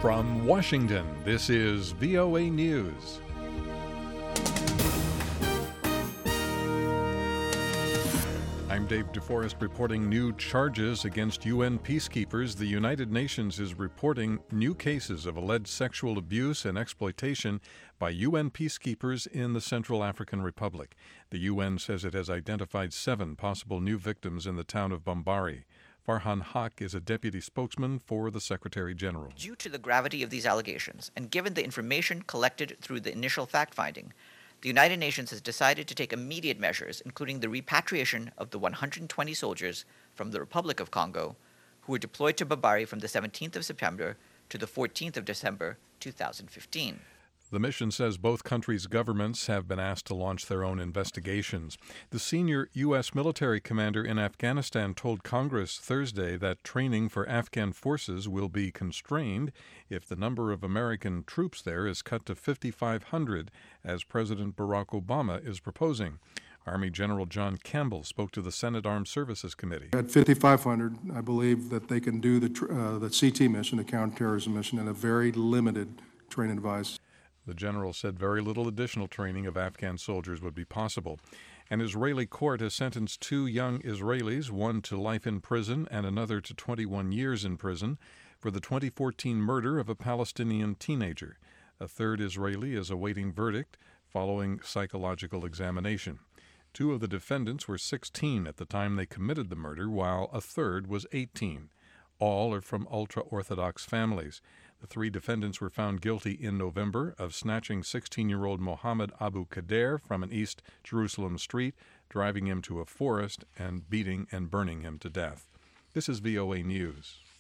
From Washington, this is VOA News. I'm Dave DeForest reporting new charges against UN peacekeepers. The United Nations is reporting new cases of alleged sexual abuse and exploitation by UN peacekeepers in the Central African Republic. The UN says it has identified 7 possible new victims in the town of Bambari. Farhan Haq is a deputy spokesman for the Secretary General. Due to the gravity of these allegations, and given the information collected through the initial fact-finding, the United Nations has decided to take immediate measures, including the repatriation of the 120 soldiers from the Republic of Congo who were deployed to Bambari from the 17th of September to the 14th of December 2015. The mission says both countries' governments have been asked to launch their own investigations. The senior U.S. military commander in Afghanistan told Congress Thursday that training for Afghan forces will be constrained if the number of American troops there is cut to 5,500, as President Barack Obama is proposing. Army General John Campbell spoke to the Senate Armed Services Committee. At 5,500, I believe that they can do the CT mission, the counterterrorism mission, in a very limited training device. The general said very little additional training of Afghan soldiers would be possible. An Israeli court has sentenced 2 young Israelis, one to life in prison and another to 21 years in prison, for the 2014 murder of a Palestinian teenager. A third Israeli is awaiting verdict following psychological examination. 2 of the defendants were 16 at the time they committed the murder, while a third was 18. All are from ultra-Orthodox families. The 3 defendants were found guilty in November of snatching 16-year-old Mohammed Abu Kader from an East Jerusalem street, driving him to a forest, and beating and burning him to death. This is VOA News.